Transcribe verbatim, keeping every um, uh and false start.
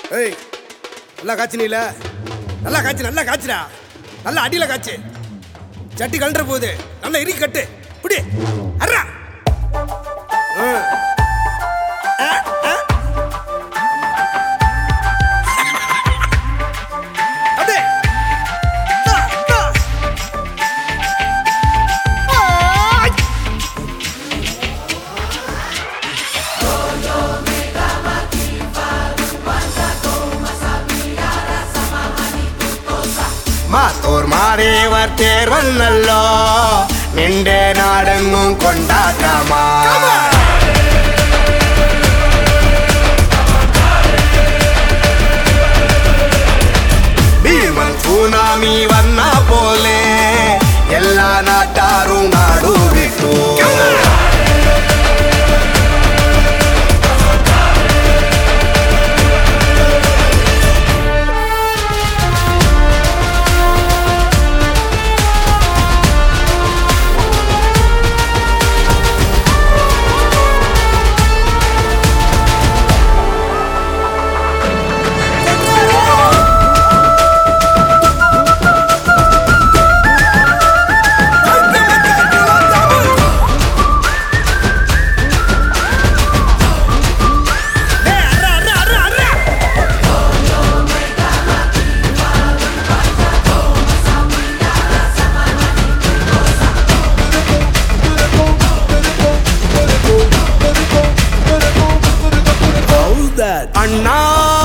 ஏய் நல்லா காய்ச்சினில நல்லா காய்ச்சி நல்லா காய்ச்சிடா நல்லா அடியில காய்ச்சி சட்டி கலண்டுற போகுது நல்லா இறுக்கி கட்டு புடி அர்றா മാത്തൂർ മാറിയവർ തേർ വന്നല്ലോ നിന്റെ നാടെങ്ങും കൊണ്ടാട്ടമാ ഭീമൻ സുനാമി വന്ന പോലെ എല്ലാ നാട്ടാറും നാടു വിട്ടു அண்ணா